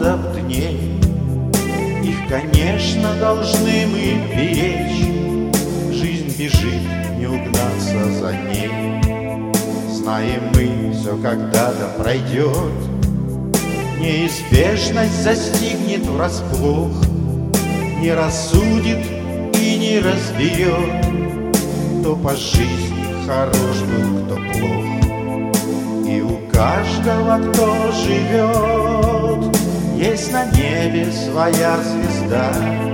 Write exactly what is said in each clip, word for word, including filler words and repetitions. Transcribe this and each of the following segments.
года в дней. Их, конечно, должны мы беречь. Жизнь бежит, не угнаться за ней. Знаем мы, все когда-то пройдет. Неизбежность застигнет врасплох, не рассудит и не разберет, кто по жизни хорош был, кто плох. И у каждого, кто живет, есть на небе своя звезда.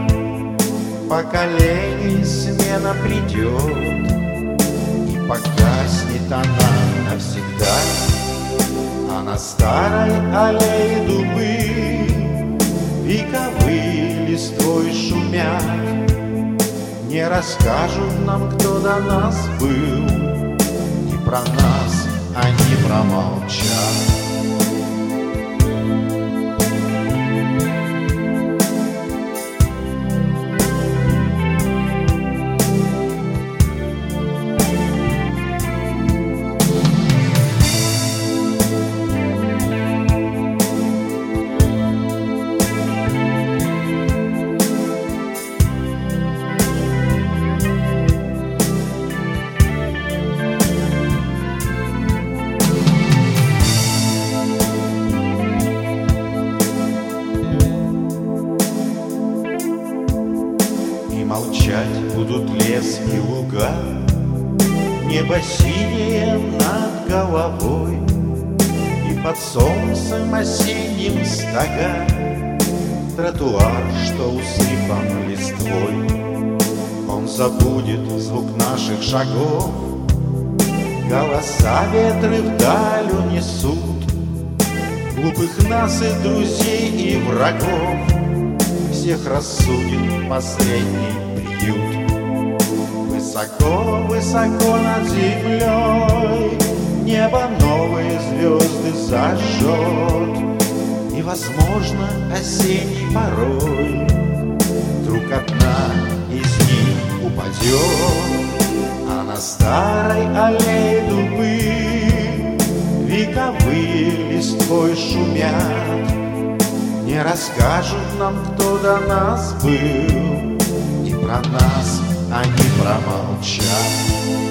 Поколений смена придет, и погаснет она навсегда. А на старой аллее дубы вековые листвой шумят. Не расскажут нам, кто до нас был, и про нас они промолчат. Молчать будут лес и луга, небо синее над головой, и под солнцем осенним стога тротуар, что усыпан листвой. Он забудет звук наших шагов, голоса ветры вдаль унесут, глупых нас и друзей, и врагов. Всех рассудит последний приют. Высоко, высоко над землей небо новые звезды зажжет, и, возможно, осенний порой вдруг одна из них упадет. А на старой аллее дубы вековые листвой шумят. Не расскажут нам, кто до нас был, и про нас они промолчат.